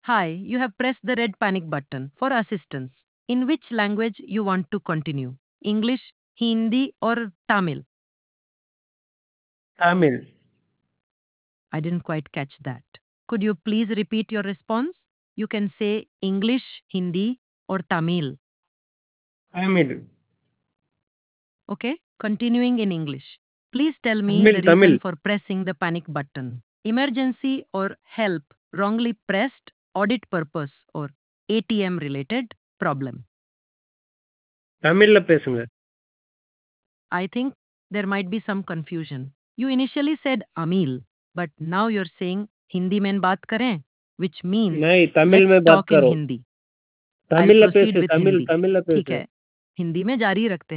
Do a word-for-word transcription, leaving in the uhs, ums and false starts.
Hi, you have pressed the red panic button for assistance. In which language you want to continue? English, Hindi, or Tamil? Tamil. I didn't quite catch that. Could you please repeat your response? You can say English, Hindi, or Tamil. Tamil. Okay, continuing in English. Please tell me Tamil, the Tamil. reason for pressing the panic button. Emergency or help, wrongly pressed, audit purpose, or A T M related problem. தமிழ்ல பேசுங்க. I think there might be some confusion. You initially said Amil, but now you're saying Hindi mein baat kare, which means नहीं, Tamil let's में बात talk in करो. Hindi. I'll Tamil proceed पे with Tamil Hindi. Tamil पे ठीक है, हिंदी में जारी रखते हैं.